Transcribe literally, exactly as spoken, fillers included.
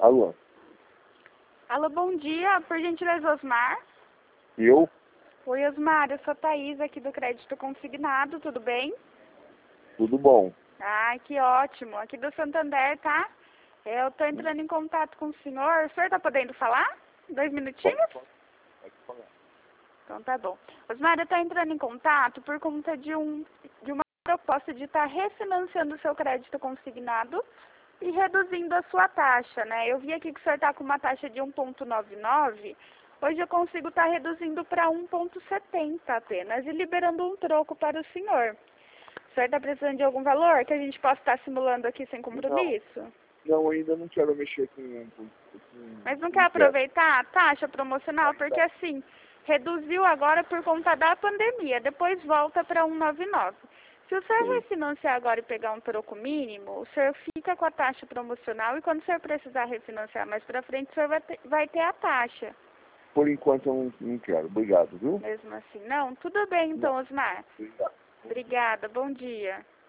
Alô? Alô, bom dia. Por gentileza, Osmar? Eu? Oi, Osmar. Eu sou a Thaís, aqui do Crédito Consignado. Tudo bem? Tudo bom. Ai, que ótimo. Aqui do Santander, tá? Eu tô entrando em contato com o senhor. O senhor tá podendo falar? Dois minutinhos? Pode, pode falar. Então tá bom. Osmar, eu tô entrando em contato por conta de, um, de uma proposta de estar refinanciando o seu crédito consignado e reduzindo a sua taxa, né? Eu vi aqui que o senhor está com uma taxa de um vírgula noventa e nove. Hoje eu consigo estar reduzindo para um vírgula setenta apenas e liberando um troco para o senhor. O senhor está precisando de algum valor que a gente possa estar simulando aqui sem compromisso? Não, ainda não quero mexer com... com, com Mas não com quer crédito. aproveitar a taxa promocional? Porque assim, reduziu agora por conta da pandemia, depois volta para um vírgula noventa e nove. Se o senhor Sim. refinanciar agora e pegar um troco mínimo, o senhor fica com a taxa promocional e quando o senhor precisar refinanciar mais para frente, o senhor vai ter, vai ter a taxa. Por enquanto eu não, não quero. Obrigado, viu? Mesmo assim, não? Tudo bem então, Não. Osmar. Obrigado. Obrigada, bom dia.